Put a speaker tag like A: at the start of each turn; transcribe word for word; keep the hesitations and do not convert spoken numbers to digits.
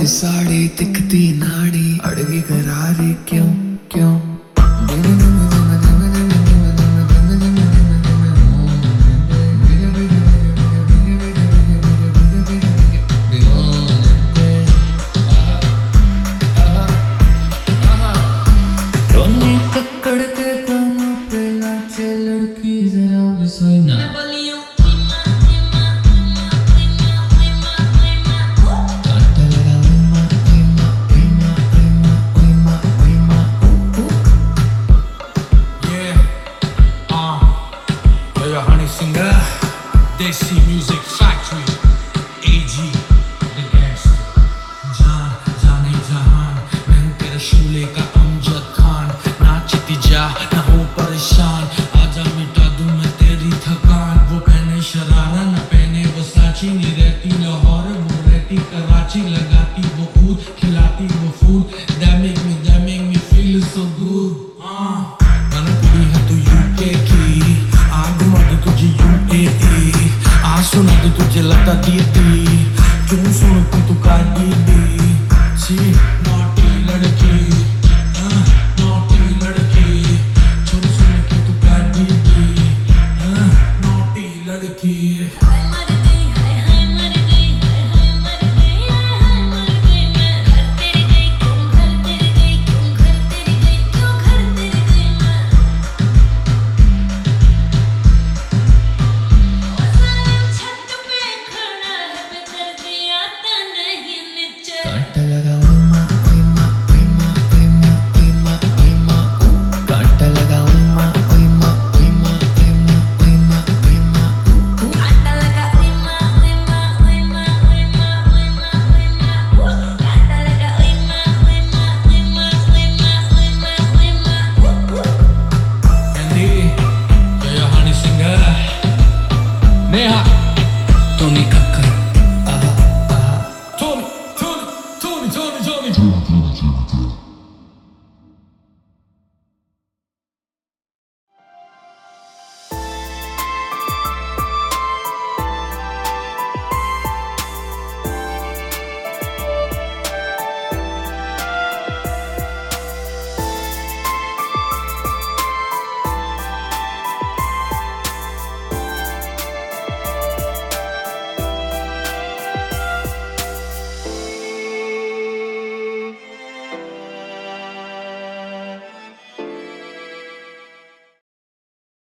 A: साड़ी दिखती नाड़ी अड़गी करारी क्यों क्यों ककड़ के कानों पे नाचे लड़की जरा भी सोई ना
B: Singer, Desi Music Factory, A G, The Gangster, जान जाने जहान, मैं हूँ तेरा शूले का अमजद खान, नाचती जा ना हो परेशान, आजा मिटा दूँ मैं तेरी थकान, वो पहने शरारा ना पहने वो साची, नहीं रहती लाहौर वो रहती कराची, लगाती वो कूद खिलाती वो फूल, that make me that make me feel so good, ah, मैंने कुड़ी है तू यूके की आग मत तुझे यूएई आ सुना दे तुझे लगता दीदी क्यों सुन तू तू का दीदी सी नॉटी लड़की नॉटी लड़की छोड़ सुन के तू का दीदी नॉटी लड़की Neha